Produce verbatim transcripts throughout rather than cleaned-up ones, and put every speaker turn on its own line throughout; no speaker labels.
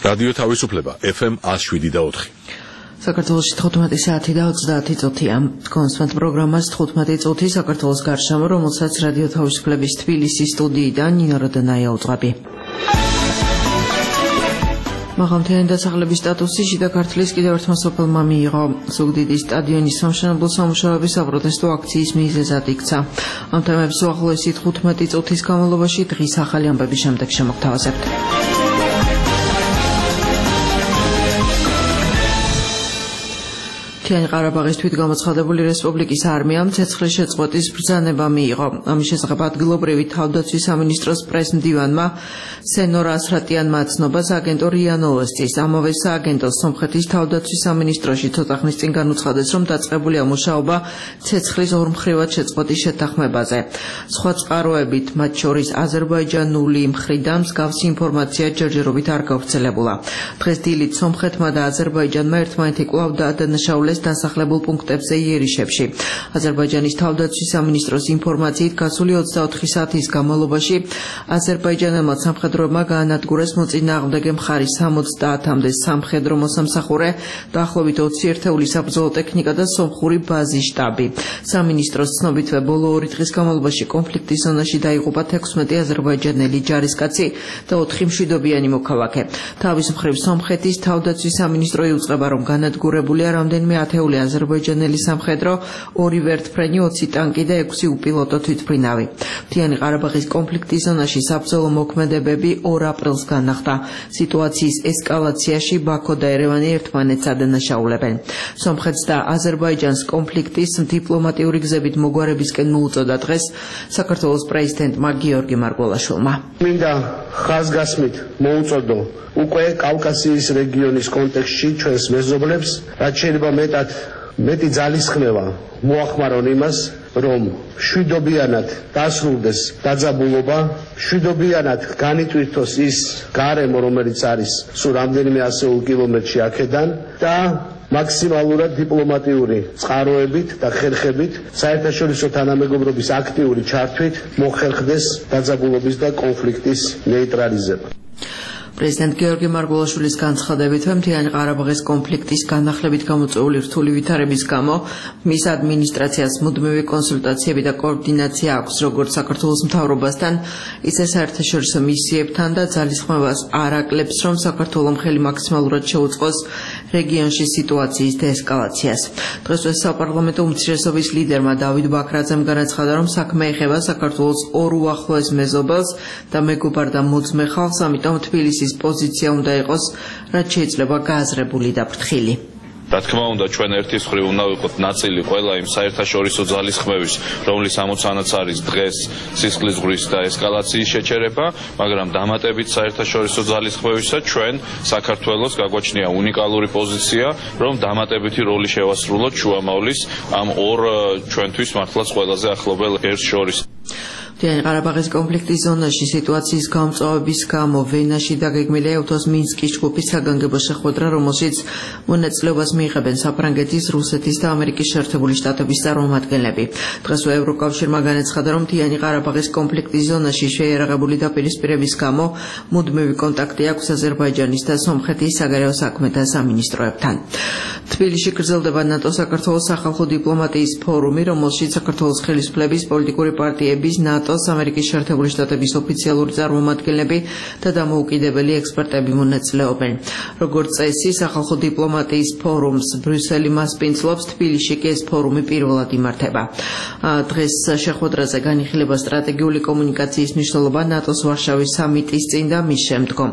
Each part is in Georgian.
რადიო თავისუფლება F M one oh seven და four.
საქართველოში თხუთმეტი საათი და ოცდაათი წუთია. კონსვენტ პროგრამას თხუთმეტი წუთი საქართველოს გარშემო, რომელსაც რადიო თავისუფლების თბილისის სტუდიიდან ნინო როდონაია უძღვები. მაღალმთიანი დასახლების სტატუსი შიდა ქართლის კიდევ ერთმა სოფელმა მიიღო. ზუგდიდის სტადიონის სამშენებლო სამუშაოების საპროტესტო აქციის მიზეზად იქცა. ამ თემებს უახლოესი თხუთმეტი წუთის განმავლობაში დღის ახალი ამბების შემდეგ შემოგთავაზებთ. მთიანი ყარაბაღის თვითგამოცხადებული რესპუბლიკის არმიამ ცეცხლის შეწყვეტის ბრძანება მიიღო. ამის შესახებ ადგილობრივი თავდაცვის სამინისტროს პრეს-მდივანმა სენორ ასრატიანმა აცნობა სააგენტო რია ნოვოსტის. ამავე სააგენტოს სომხეთის თავდაცვის სამინისტროში ცოტა ხნის წინ განუცხადეს, რომ დაწყებულია მუშაობა ცეცხლის ორმხრივად შეწყვეტის შეთანხმებაზე. სხვა წყაროებით, მათ შორის აზერბაიჯანული მხრიდან მსგავსი ინფორმაცია ჯერჯერობით არ გავრცელებულა. დღეს დილით სომხეთმა და აზერბაიჯანმა ერთმანეთი კვლავ დაადანაშაულეს დასახლებულ პუნქტებზე იერიშებში. აზერბაიჯანის თავდაცვის სამინისტროს ინფორმაციით გასული ოცდაოთხი საათის განმავლობაში აზერბაიჯანელმა სამხედროებმა გაანადგურეს მოწინააღმდეგე მხარის სამოცდაათამდე სამხედრო მოსამსახურე, დაახლოებით ოცი ერთეული საბრძოლო ტექნიკა და სომხური ბაზის შტაბი. სამინისტროს ცნობითვე ბოლო ორი დღის განმავლობაში კონფლიქტის ზონაში დაიღუპა თექვსმეტი აზერბაიჯანელი ჯარისკაცი და ოთხი მშვიდობიანი მოქალაქე. თავის მხრივ სომხეთის თავდაცვის სამინისტრო იუწყება, რომ განადგურებულია რამდენიმე ათეული აზერბაიჯანელი სამხედრო, ორი ვერტმფრენი, ოცი ტანკი და ექვსი უპილოტო თვითმფრინავი. მთიანი ყარაბაღის კონფლიქტის ზონაში საბრძოლო მოქმედებები ორ აპრილს განახდა. სიტუაციის ესკალაციაში ბაქო და ერევანი ერთმანეთს ადანაშაულებენ. სომხეთს და აზერბაიჯანს კონფლიქტის დიპლომატიური გზებით მოგვარებისკენ მოუწოდა დღეს საქართველოს პრეზიდენტმა გიორგი მარგველაშვილმა.
მინდა ხაზგასმით მოუწოდო უკვე კავკასიის რეგიონის კონტექსტში ჩვენს მეზობლებს, რაც შეიძლება მეტად მეტი ძალისხმევა მოახმარონ იმას, რომ მშვიდობიანად დასრულდეს დაძაბულობა, მშვიდობიანად განიტვირთოს ის გარემო, რომელიც არის სულ რამდენიმე ასეულ კილომეტრში აქედან და მაქსიმალურად დიპლომატიური წყაროებით და ხერხებით საერთაშორისო თანამეგობრობის აქტიური ჩართვით მოხერხდეს დაძაბულობის და კონფლიქტის ნეიტრალიზება.
პრეზიდენტ გიორგი მარგველაშვილის განცხადებით, მთიანი ყარაბაღის კონფლიქტის განახლებით გამოწვეული რთული ვითარების გამო მის ადმინისტრაციას მუდმივი კონსულტაციები და კოორდინაცია აქვს როგორც საქართველოს მთავრობასთან, ისე საერთაშორისო მისიებთან და ძალისხმევას არ აკლებს, რომ საქართველოს მხელი მაქსიმალურად შეუწყოს რეგიონში სიტუაციის დეესკალაციას. დღესვე საპარლამენტო უმცირესობის ლიდერმა დავით ბაქრაძემ განაცხადა, რომ საქმე ეხება საქართველოს ორ უახლოეს მეზობელს და მეგობარ და მოძმე ხალხს, ამიტომ თბილისის პოზიცია უნდა იყოს, რაც შეიძლება გააზრებული და ფრთხილი.
რა თქმა უნდა, ჩვენ ერთის მხრივ უნდა ვიყოთ ნაწილი ყველა იმ საერთაშორისო ძალისხმევის, რომლის ამოცანაც არის დღეს სისხლისღვრიის და ესკალაციის შეჩერება, მაგრამ დამატებით საერთაშორისო ძალისხმევისა ჩვენ საქართველოს გაგვაჩნია უნიკალური პოზიცია, რომ დამატებითი როლი შევასრულოთ შუამავლის ამ ორ ჩვენთვის მართლაც ყველაზე ახლობელ ერთს შორის.
მთიანი ყარაბაღის კონფლიქტის ზონაში სიტუაციის გამწვავების გამო ვენაში დაგეგმილია ევთოს მინსკის ჯგუფის საგანგებო შეხვედრა, რომელშიც მონაწილეობას მიიღებენ საფრანგეთის, რუსეთის და ამერიკის შეერთებული შტატების წარმომადგენლები. დღესვე ევროკავშირმა განაცხადა, რომ მთიანი ყარაბაღის კონფლიქტის ზონაში შეიარაღებული დაპირისპირების გამო მუდმივი კონტაქტი აქვს აზერბაიჯანის და სომხეთის საგარეო საქმეთა სამინისტროებთან. თბილისში გრძელდება ნატო-საქართველოს სახალხო დიპლომატიის ფორუმი, რომელშიც საქართველოს ხელისუფლების პოლიტიკური პარტიების, ნატოს, ამერიკის შეერთებული შტატების ოფიციალური წარმომადგენლები და დამოუკიდებელი ექსპერტები მონაწილეობენ. როგორც წესი, სახალხო დიპლომატიის ფორუმს ბრიუსელი მასპინძლობს, თბილისში კი ეს ფორუმი პირველად იმართება. დღეს შეხვედრაზე განიხილება სტრატეგიული კომუნიკაციის მნიშვნელობა ნატოს ვარშავის სამიტის წინ და მის შემდგომ.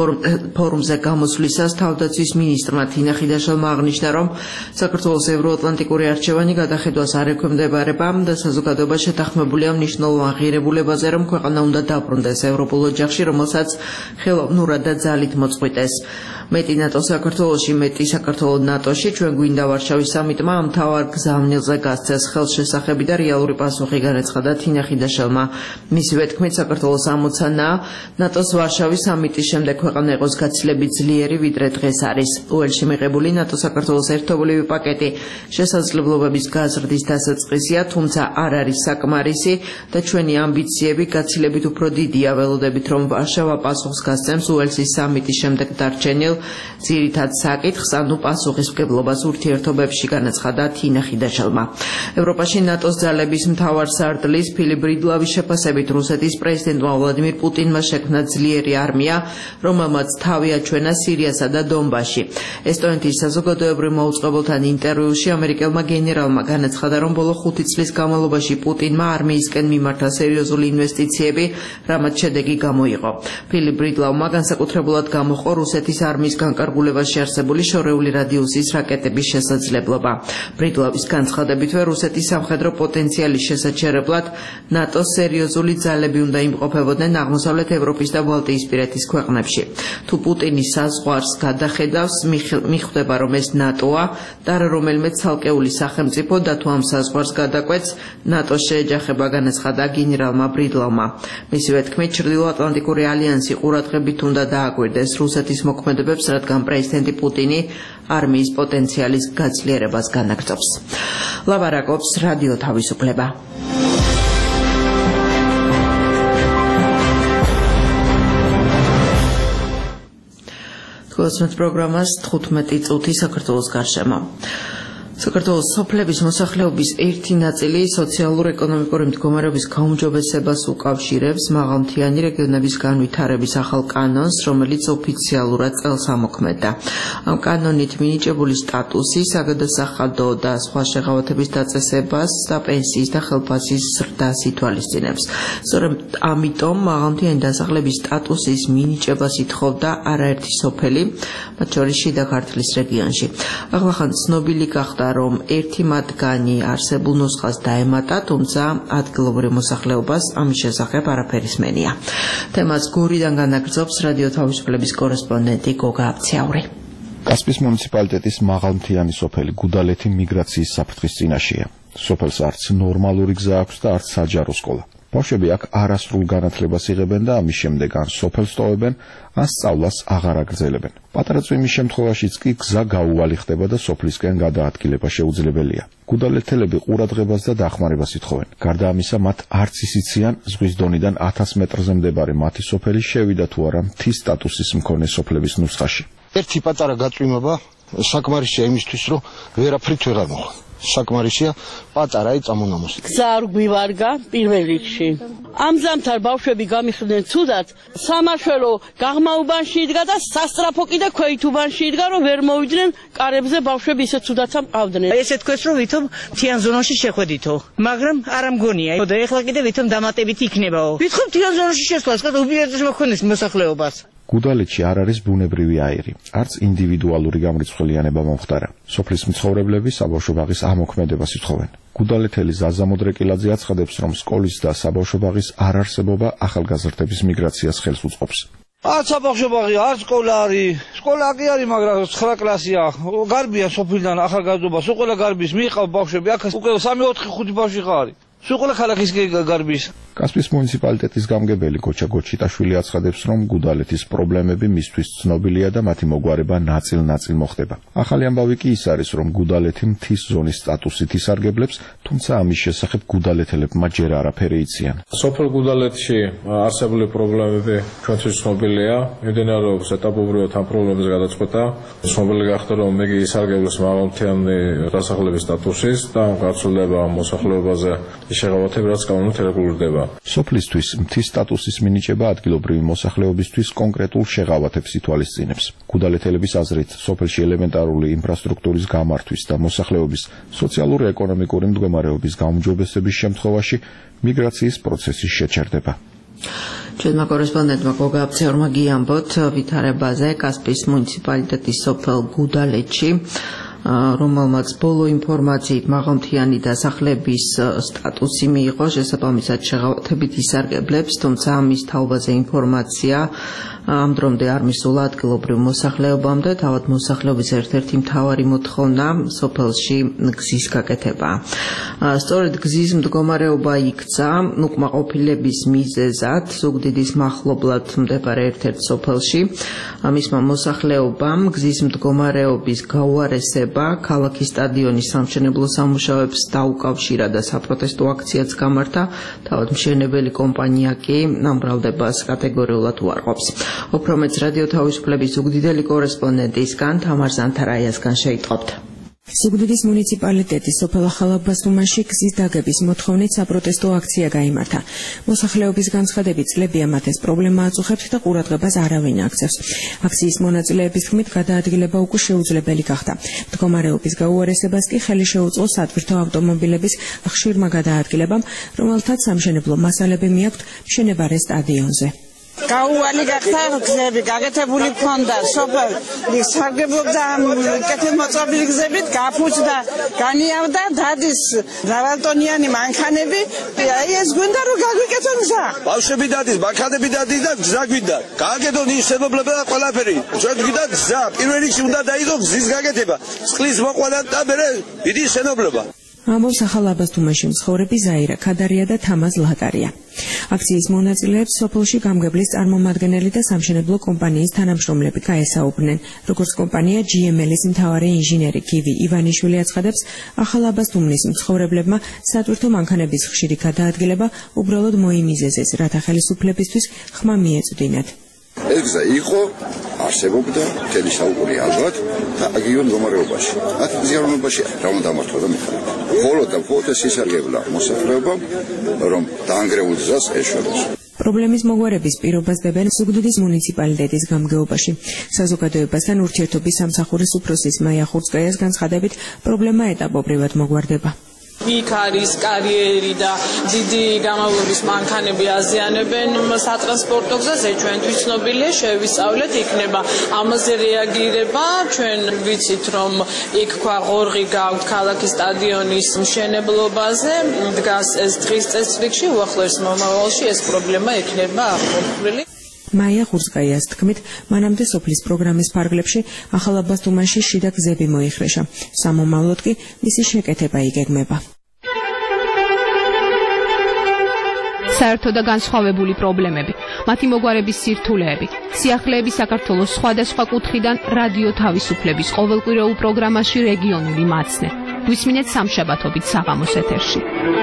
ფორუმზე გამოსვლისას თავდაცვის მინისტრმა თინა ხიდაშელმა აღნიშნა, რომ საქართველოს ევროატლანტიკური არჩევანი გადახედვას არ ექვემდებარება და საზოგადოება შეთანხმებულია მნიშვნელოვან ღირებულებაზე, რომ ქვეყანა უნდა დაბრუნდეს ევროპულ ოჯახში, რომელსაც ხელოვნურად და ძალით მოწყვიტეს. მეტი ნატო საქართველოში, მეტი საქართველოს ნატოში, ჩვენ გვინდა ვარშავის სამიტმა ამ მთავარ გზავნილზე გასცეს ხელშესახები და რეალური პასუხი განაცხადა თინა ხიდაშელმა. მისივე თქმით, საქართველოს ამოცანაა ნატოს ვარშავის სამიტის შემდეგ ქვეყანა იყოს გაცილებით ძლიერი, ვიდრე დღეს არის. უელში მიღებული ნატო-საქართველოს ერთობლივი პაკეტი შესაძლებლობების გაზრდის დასაწყისია, თუმცა არ არის საკმარისი და ჩვენი ჩვენი ამბიციები გაცილებით უფრო დიდია, ველოდებით რომ ვარშავა პასუხს გასცემს უელსის სამიტის შემდეგ დარჩენილ ძირითად საკითხს, ანუ პასუხისმგებლობას ურთიერთობებში, განაცხადა თინა ხიდაშელმა. ევროპაში ნატოს ძალების მთავარ სარდლის ფილიპ ბრიდლავის შეფასებით რუსეთის პრეზიდენტმა ვლადიმირ პუტინმა შექმნა ძლიერი არმია, რომელმაც თავი აჩვენა სირიასა და დონბასში. ესტონეთის საზოგადოებრივ მოუწყებელთან ინტერვიუში ამერიკელმა გენერალმა განაცხადა, რომ ბოლო ხუთი წლის განმავლობაში პუტინმა არმიისკენ მიმართა სერიოზული ინვესტიციები, რამაც შედეგი გამოიღო. ფილიპ ბრიდლავმა განსაკუთრებულად გამოყო რუსეთის არმიის განკარგულებაში არსებული შორეული რადიუსის რაკეტების შესაძლებლობა. ბრიდლავის განცხადებითვე რუსეთის სამხედრო პოტენციალის შესაჩერებლად ნატოს სერიოზული ძალები უნდა იმყოფებოდნენ აღმოსავლეთ ევროპის და ბალტიისპირეთის ქვეყნებში. თუ პუტინი საზღვარს გადახედავს, მიხვდება, რომ ეს ნატოა და არა რომელიმე ცალკეული სახელმწიფო და თუ ამ საზღვარს გადაკვეთს, ნატოს შეეჯახება, განაცხადა გენერალმა ბრიდლავმა. მისივე თქმით, ჩრდილოატლანტიკური ალიანსი ყურადღებით უნდა დააკვირდეს რუსეთის მოქმედებებს, რადგან პრეზიდენტი პუტინი არმიის პოტენციალის გაძლიერებას განაგრძობს. ლაბარაკობს რადიო თავისუფლება. თქოსმეთ პროგრამას თხუთმეტი წუთი საქართველოს გარშემო. საქართველოს სოფლების მოსახლეობის ერთი ნაწილი სოციალურ-ეკონომიკური მდგომარეობის გაუმჯობესებას უკავშირებს მაღალმთიანი რეგიონების განვითარების ახალ კანონს, რომელიც ოფიციალურად წელს ამოქმედა. ამ კანონით მინიჭებული სტატუსი, საგადასახადო და სხვა შეღავათების დაწესებას და პენსიის და ხელფასის ზრდას ითვალისწინებს. სწორედ ამიტომ მაღალმთიანი დასახლების სტატუსის მინიჭებას ითხოვდა არაერთი სოფელი, მათ შორის შიდა ქართლის რეგიონში. ახლახან ცნობილი გახდა, რომ ერთი მათგანი არსებულ ნუსხას დაემატა, თუმცა ადგილობრივ მოსახლეობას ამის შესახებ არაფერი სმენია. თემას გორიდან განაგრძობს რადიო თავისუფლების კორესპონდენტი გოგა აბციაური.
კასპიის მუნიციპალიტეტის მაღალმთიანი სოფელი გუდალეთი მიგრაციის საფრთხის წინაშეა. სოფელს არც ნორმალური გზა აქვს და არც საჯარო სკოლა. ბავშვები აქ არასრულ განათლებას იღებენ და ამის შემდეგ ან სოფელს ტოვებენ, ან სწავლას აღარ აგრძელებენ. პატარა წვიმის შემთხვევაშიც კი გზა გაუვალი ხდება და სოფლისკენ გადაადგილება შეუძლებელია. გუდალეთელები ყურადღებას და დახმარებას ითხოვენ. გარდა ამისა, მათ არც ისიციან ზღვის დონიდან ათას მეტრზე მდებარე მათი სოფელი შევიდა თუ არა მთის სტატუსის მქონე სოფლების ნუსხაში.
ერთი პატარა გაწვიმება საკმარისია იმისთვის, რომ ვერაფრით ვეღარ მოხდა. საკმარისია პატარა წამონამოსი.
გზა არ გვივარგა პირველ რიგში. ამ ზამთარ ბავშვები გამიხდნენ ცუდად, სამაშველო გაღმაუბანში იდგა და სასტრაფო კიდე ქვეითუბანში იდგა, რომ ვერ მოვიდნენ კარებზე ბავშვები ისე ცუდაცა მყავდნენ.
ესე თქვეს, რომ ვითომ მთიან ზონაში შეხვედითო, მაგრამ არ ამგონია. და ეხლა კიდე ვითომ დამატებით იქნებაო. ვითომ მთიან ზონაში შესვლას, და უბიერთეს მოხდეს მოსახლეობას.
გუდალეთში არ არის ბუნებრივი აირი, არც ინდივიდუალური გამრიცხველიანება მომხდარა. სოფლის მცხოვრებლები საბავშვო ბაღის ამოქმედებას ითხოვენ. გუდალეთელი ზაზა მოდრეკილაძე აცხადებს, რომ სკოლის და საბავშვო ბაღის არარსებობა ახალგაზრდების მიგრაციას ხელს უწყობს.
არ საბავშვო ბაღი, არ სკოლა არის. სკოლა კი არის, მაგრამ ცხრა კლასია. გარბია სოფლიდან ახალგაზრდობას, უყოლა გარბის მიიყავ ბავშვები, აქ უკვე სამი ოთხი ხუთი ბავშვი ხარ. სუყოლა ქალაქის გარბის.
კასპიის მუნიციპალიტეტის გამგებელი გოჩა გოჩიტაშვილი აცხადებს, რომ გუდალეთის პრობლემები მისთვის ცნობილია და მათი მოგვარება ნაწილ-ნაწილ მოხდება. ახალი ამბავი კი ის არის, რომ გუდალეთი მთის ზონის სტატუსით ისარგებლებს, თუმცა ამის შესახებ გუდალეთელებმა ჯერ არაფერი იციან.
სოფელ გუდალეთში არსებული პრობლემები ჩვენთვის ცნობილია, მიმდინარეობს ეტაპობრივად ამ პრობლემების გადაწყვეტა. ცნობილი გახდა, რომ იგი ისარგებლებს მაღალმთიანი დასახლების სტატუსის და გაცვლდება მოსახლეობაზე შეღავათები, რაც კანონით რეგულირდება.
სოფლისთვის მთის სტატუსის მინიჭება ადგილობრივი მოსახლეობისთვის კონკრეტულ შეღავათებს ითვალისწინებს. გუდალეთელების აზრით, სოფელში ელემენტარული ინფრასტრუქტურის გამართვის და მოსახლეობის სოციალურ-ეკონომიკური მდგომარეობის გაუმჯობესების შემთხვევაში მიგრაციის პროცესი შეჩერდება.
ჩვენმა კორესპონდენტმა გოგა აბციაურმა გიამბოთ ვითარებაზე კასპიის მუნიციპალიტეტის სოფელ გუდალეთში, რომელმაც ბოლო ინფორმაციით მაღალმთიანი დასახლების სტატუსი მიიღო, შესაბამისად შეღავათებით ისარგებლებს, თუმცა ამის თაობაზე ინფორმაცია ამ დრომდე არ მისულა ადგილობრივ მოსახლეობამდე. თავად მოსახლეობის ერთ-ერთი მთავარი მოთხოვნა სოფელში გზის გაკეთებაა. სწორედ გზის მდგომარეობა იქცა უკმაყოფილების მიზეზად ზუგდიდის მახლობლად მდებარე ერთ-ერთ სოფელში. მისმა მოსახლეობამ გზის მდგომარეობის გაუარესება მოქმედება, ქალაქის სტადიონის სამშენებლო სამუშაოებს დაუკავშირა და საპროტესტო აქციაც გამართა, თავად მშენებელი კომპანია კი ამ ბრალდებას კატეგორიულად უარყოფს. Უფრო მეც რადიო თავისუფლების ზუგდიდელი კორესპონდენტისგან თამარ ზანთარაიასგან შეიტყობთ.
ზუგდიდის მუნიციპალიტეტის სოფელ ახალაბასტუმანში გზის დაგების მოთხოვნით საპროტესტო აქცია გაიმართა. მოსახლეობის განცხადებით წლებია მათ ეს პრობლემა აწუხებთ და ყურადღებას არავინ აქცევს. აქციის მონაწილეების თქმით გადაადგილება უკვე შეუძლებელი გახდა. მდგომარეობის გაუარესებას კი ხელი შეუწყო სატვირთო ავტომობილების ხშირმა გადაადგილებამ, რომელთაც სამშენებლო მასალები მიაქვთ მშენებარე სტადიონზე.
გაუვალი გახდა გზები, გაკეთებული ჰქონდა სოფელი სარგებლობდა კეთილმოწყობილი გზებით, გაფუძდა, განიავდა დადის მრავალტონიანი მანქანები, აი ეს გვინდა რომ გაგვიკეთონ გზა.
ბავშვები დადის, მანქანები დადის და გზა გვინდა. გააკეთონ ის შენობლება და ყველაფერი. ჩვენ გვინდა გზა, პირველ რიგში უნდა დაიდო გზის გაკეთება. წყლის მოყვანა და მერე დიდი შენობლება.
ამბობს ახალაბასტუმანში მცხოვრები ზაირა ქადარია და თამაზ ლატარია. აქციის მონაწილეებს სოფელში გამგებლის წარმომადგენელი და სამშენებლო კომპანიის თანამშრომლები გაესაუბრნენ. როგორც კომპანია ჯი ემ ელ-ის მთავარი ინჟინერი გივი ივანიშვილი აცხადებს, ახალაბასტუმნის მცხოვრებლებმა სატვირთო მანქანების ხშირი გადაადგილება უბრალოდ მოიმიზეზეს, რათა ხელისუფლებისთვის ხმა მიეწვდინათ.
ეს გზა იყო, არსებობდა მთელი საუკუნე ალბათ და აგიონ მდგომარეობაში. აქ ზიანობაში რა უნდა დამართვა და მიხარდა. ხოლო და მხოლოდ ეს ისარგებლა მოსახლეობამ, რომ დაანგრეულ გზას ეშვებოს.
პრობლემის მოგვარების პირობას დებენ ზუგდიდის მუნიციპალიტეტის გამგეობაში. საზოგადოებასთან ურთიერთობის სამსახურის უფროსის მაია ხურცკაიას განცხადებით, პრობლემა ეტაპობრივად მოგვარდება.
იქ არის კარიერი და დიდი გამავლობის მანქანები აზიანებენ სატრანსპორტო გზაზე, ჩვენთვის ცნობილია, შევისწავლეთ, იქნება ამაზე რეაგირება. ჩვენ ვიცით, რომ იქ ქვაღორღი გაქვთ ქალაქის სტადიონის მშენებლობაზე, დგას ეს დღის წესრიგში, უახლოეს მომავალში ეს პრობლემა იქნება აღმოფხვრილი.
მაია ხურცკაიას თქმით, მანამდე სოფლის პროგრამის ფარგლებში ახალაბასტუმანში შიდა გზები მოიხრეშა. სამომავლოდ კი მისი შეკეთება იგეგმება.
საერთო და განსხვავებული პრობლემები, მათი მოგვარების სირთულეები, სიახლეები საქართველოს სხვადასხვა კუთხიდან რადიო თავისუფლების ყოველკვირეულ პროგრამაში რეგიონული მაცნე. გვისმინეთ სამშაბათობით საღამოს ეთერში.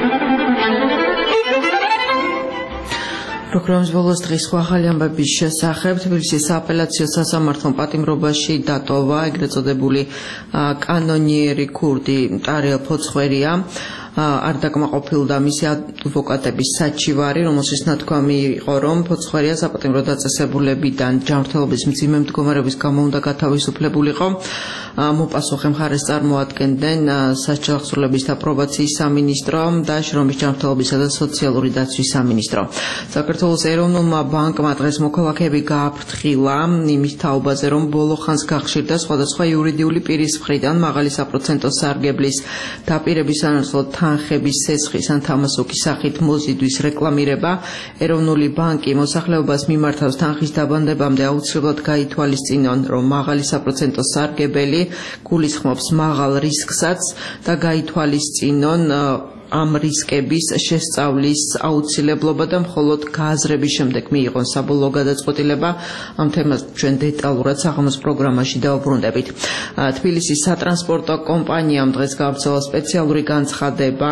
პროგრამის ბოლოს დღის სხვა ახალი ამბების შესახებ თბილისის სააპელაციო სასამართლომ პატიმრობაში დატოვა ეგრეთ წოდებული კანონიერი ქურდი ტარიელ ფოცხვერია. არ დაკმაყოფილდა მისი ადვოკატების საჩივარი, რომელშიც ნათქვამი იყო, რომ ფოცხვერია საპატიმრო დაწესებულებიდან ჯანმრთელობის მძიმე მდგომარეობის გამო უნდა გათავისუფლებულიყო. მოპასუხე მხარეს წარმოადგენდნენ სასჯელახსოვრების და პრობაციის სამინისტრო და შრომის ჯანმრთელობისა და სოციალური დაცვის სამინისტრო. საქართველოს ეროვნულმა ბანკმა დღეს მოქალაქეები გააფრთხილა იმის თაობაზე, რომ ბოლო ხანს გახშირდა სხვადასხვა იურიდიული პირის მხრიდან მაღალი საპროცენტო სარგებლის დაპირების სანაცვლოდ თანხების სესხის ან თამასოკის სახით მოზიდვის რეკლამირება. ეროვნული ბანკი მოსახლეობას მიმართავს თანხის დაბანდებამდე აუცილებლად გაითვალისწინონ, რომ მაღალი საპროცენტო სარგებელი გულისხმობს მაღალ რისკსაც და გაითვალისწინონ ამ რისკების შესწავლის აუცილებლობა და მხოლოდ გააზრების შემდეგ მიიღონ საბოლოო გადაწყვეტილება. ამ თემას ჩვენ დეტალურად საღამოს პროგრამაში დავუბრუნდებით. თბილისის სატრანსპორტო კომპანიამ დღეს გავრცელა სპეციალური განცხადება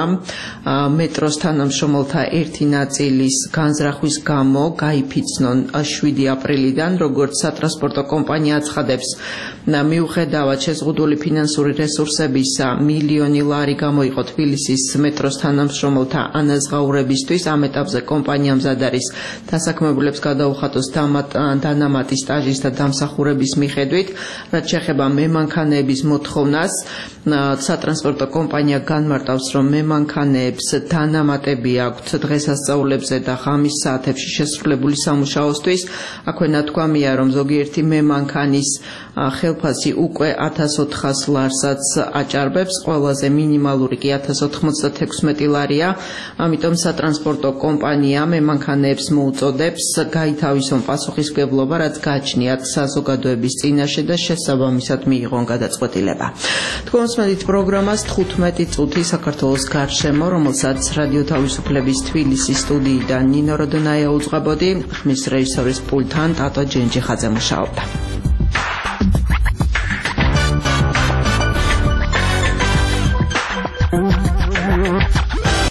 მეტროს თანამშრომელთა ერთი ნაწილის განზრახვის გამო გაიფიცნონ შვიდი აპრილიდან, როგორც სატრანსპორტო კომპანია აცხადებს, მიუხედავად შეზღუდული ფინანსური რესურსებისა მილიონი ლარი გამოიყო თბილისის მეტროს თანამშრომელთა ანაზღაურებისთვის. ამ ეტაპზე კომპანია მზად არის დასაქმებულებს გადაუხატოს დანამატი სტაჟის და დამსახურების მიხედვით. რაც შეეხება მემანქანეების მოთხოვნას, სატრანსპორტო კომპანია განმარტავს, რომ მემანქანეებს დანამატები აქვთ დღესასწაულებზე და ღამის საათებში შესრულებული სამუშაოსთვის. აქვე ნათქვამია, რომ ზოგიერთი მემანქანის ხელფასი უკვე ათას ოთხას ლარსაც აჭარბებს, ყველაზე მინიმალური კი ათას ოთხმოცდაექვსმეტი ლარია. ამიტომ სატრანსპორტო კომპანია მემანქანეებს მოუწოდებს გაითავისონ პასუხისმგებლობა, რაც გააჩნიათ საზოგადოების წინაშე და შესაბამისად მიიღონ გადაწყვეტილება. თქვენსმენით პროგრამას თხუთმეტი წუთი საქართველოს გარშემო, რომელსაც რადიო თავისუფლების თბილისის სტუდიიდან ნინო როდონაია უძღვებოდი, ხმის რეჟისორის პულტთან ტატო ჯენჯიხაძე მუშაობდა.